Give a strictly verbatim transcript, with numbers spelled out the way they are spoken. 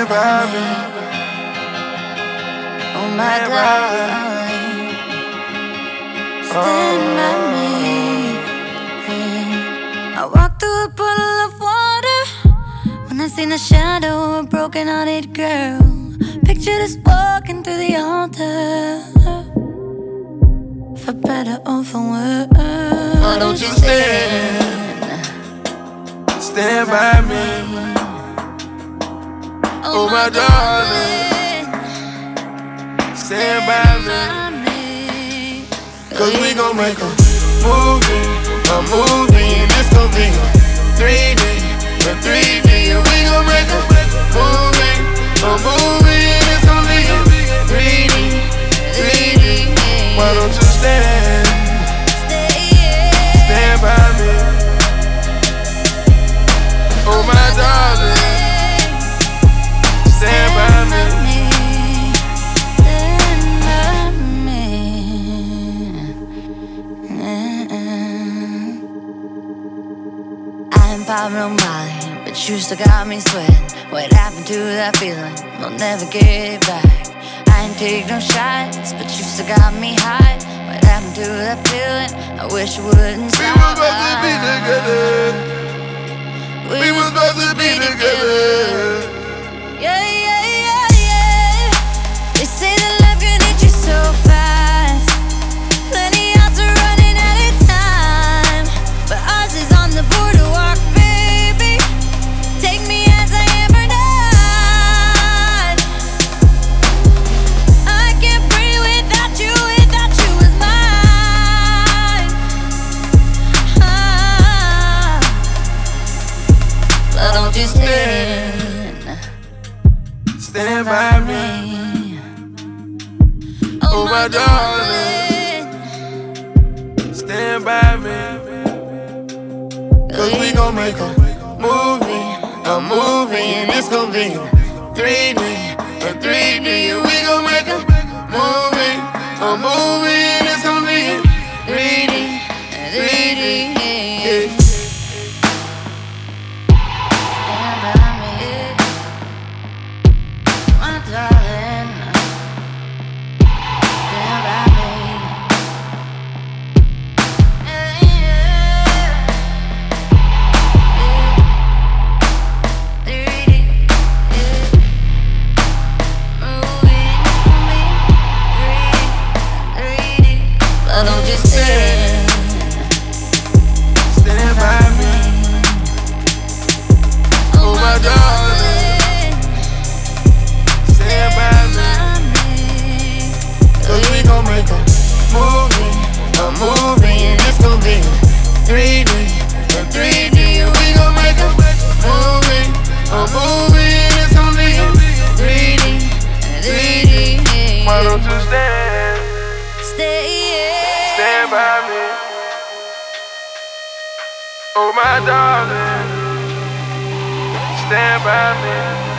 Stand by me. Oh my darling, stand by me. I walked through a puddle of water when I seen the shadow of a broken-hearted girl. Pictured us walking through the altar, for better or for worse. Why don't you stand, stand by me? Oh my darling, stand by me. Cause we gon' make a movie, a movie, and it's gon' be a three D, a three D, and we gon' make a movie, a movie, and it's gon' be a three D, three D. Why don't you stand, stand by me? Oh my darling, stand by me. Pablo Molly, but you still got me sweating. What happened to that feeling? We'll never get it back. I ain't take no shots, but you still got me high. What happened to that feeling? I wish you wouldn't stop. We were supposed to be together. We, we were supposed to be together. Yeah, yeah, yeah, yeah. They say that love can hit you so fast. Plenty odds are running out of time, but ours is on the boardwalk. Take me as I am or not. I can't breathe without you, without you as mine. Ah. But don't you stand, stand by me. Oh my darling, stand by me. Cause we gon' make a movie, a movie, and it's gon' be three D, a three D, and we gon' make a movie, a movie, and it's gon' be three D, three D. Yeah. Stand by me, my darling. Stand by me. Yeah, yeah. But don't you stand, stand by me. Oh my darling, stand by me. Cause we gon' make a movie, a movie, and it's gon' be three D, a three D, and we gon' make a movie, a movie, and it's gon' be three D, three D. Why don't you stand, stay, stand by me? Oh my darling, stand by me.